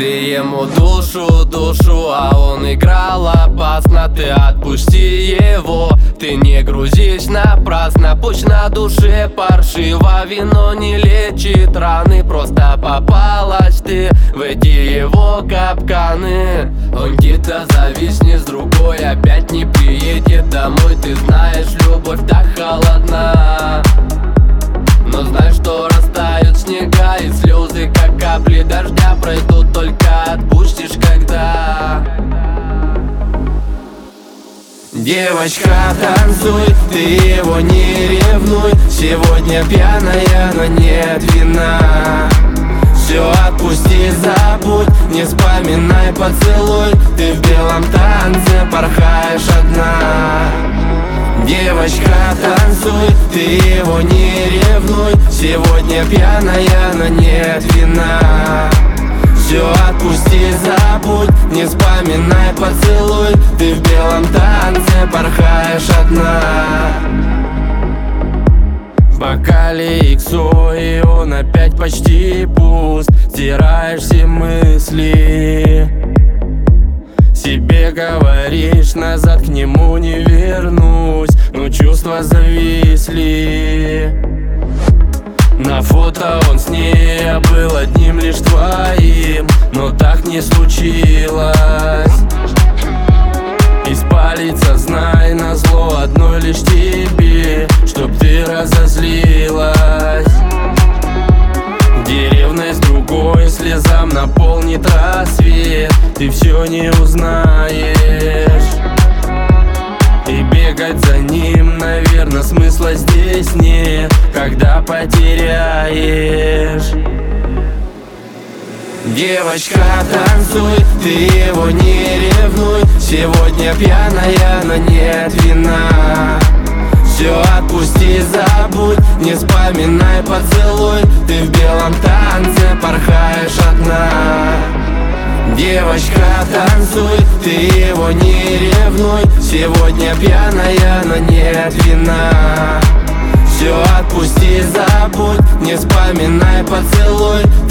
Ты ему душу, а он играл опасно. Ты отпусти его, ты не грузись напрасно. Пусть на душе паршиво, вино не лечит раны. Просто попалась ты в эти его капканы. Он где-то зависнет с другой, опять не приедет домой. Ты знаешь, любовь так холодна, но знай, что растают снега, и слезы, как капли дождя, пройдут, только отпустишь когда. Девочка, танцуй, ты его не ревнуй. Сегодня пьяная, но нет вина. Все отпусти, забудь, не вспоминай поцелуй. Ты в белом танце порхаешь одна. Девочка, танцуй, ты его не ревнуй. Сегодня пьяная, но нет вина. Все отпусти, забудь, не вспоминай поцелуй. Ты в белом танце порхаешь одна. В бокале иксо, и он опять почти пуст. Стираешь все мысли, себе говоришь, назад к нему не вернусь. Но чувства зависли. На фото он с ней, а был одним лишь твоим. Но так не случилось. Испалится, знай, назло одной лишь тебе, чтоб ты разозлилась. Где ревность другой слезам наполнит рассвет, ты все не узнаешь. И бегать за ним, наверное, смысла здесь нет, когда потеряешь. Девочка, танцуй, ты его не ревнуй. Сегодня пьяная, но нет вина. Все отпусти, забудь, не вспоминай поцелуй. Ты в белом танце порхаешь одна. Девочка, танцуй, ты его не ревнуй. Сегодня пьяная, но нет вина. Все отпусти, забудь, не вспоминай поцелуй.